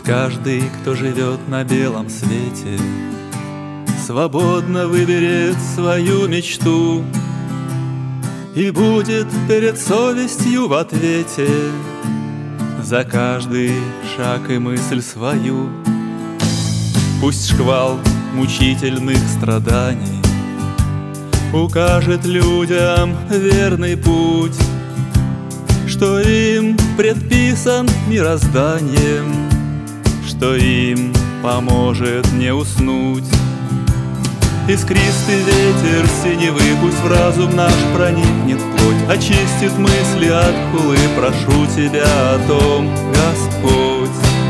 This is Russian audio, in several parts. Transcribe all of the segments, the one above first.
каждый, кто живет на белом свете, свободно выберет свою мечту и будет перед совестью в ответе за каждый шаг и мысль свою. Пусть шквал мучительных страданий укажет людям верный путь, что им предписан мирозданием, что им поможет не уснуть. Искристый ветер синевы пусть в разум наш проникнет вплоть, очистит мысли от хулы, прошу Тебя о том, Господь.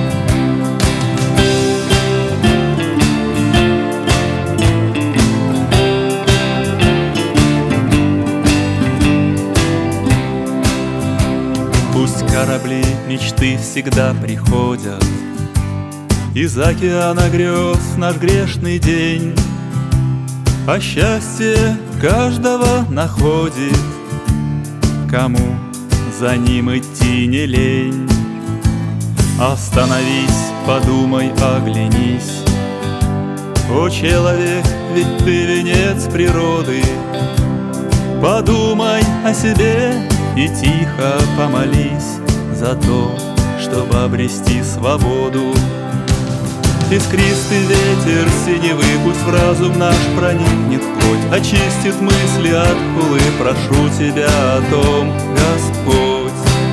Пусть корабли мечты всегда приходят из океана грез в наш грешный день, а счастье каждого находит, кому за ним идти не лень. Остановись, подумай, оглянись, о человек, ведь ты венец природы. Подумай о себе и тихо помолись за то, чтобы обрести свободу. Искристый ветер синевы пусть в разум наш проникнет вплоть, очистит мысли от хулы, прошу Тебя о том, Господь.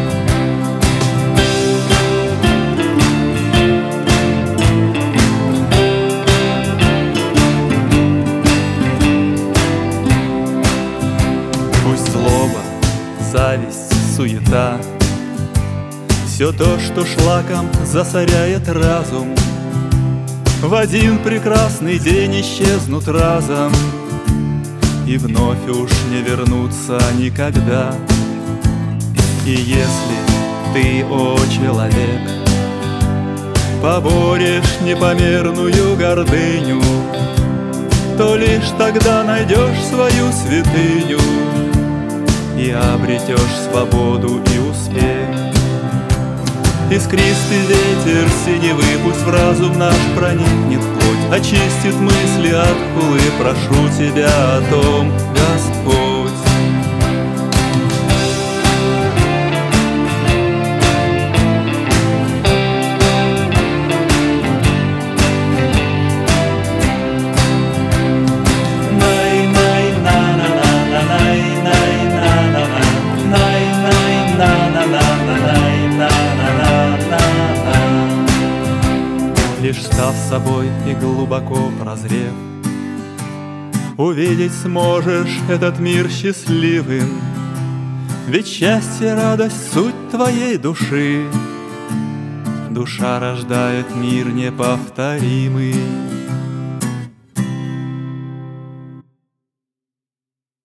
Пусть злоба, зависть, суета, все то, что шлаком засоряет разум, в один прекрасный день исчезнут разом и вновь уж не вернутся никогда. И если ты, о человек, поборешь непомерную гордыню, то лишь тогда найдешь свою святыню и обретешь свободу и успех. Искристый ветер синевы пусть в разум наш проникнет вплоть, очистит мысли от хулы, прошу Тебя о том, Господь. Лишь став собой и глубоко прозрев, увидеть сможешь этот мир счастливым, ведь счастье, радость, суть твоей души. Душа рождает мир неповторимый.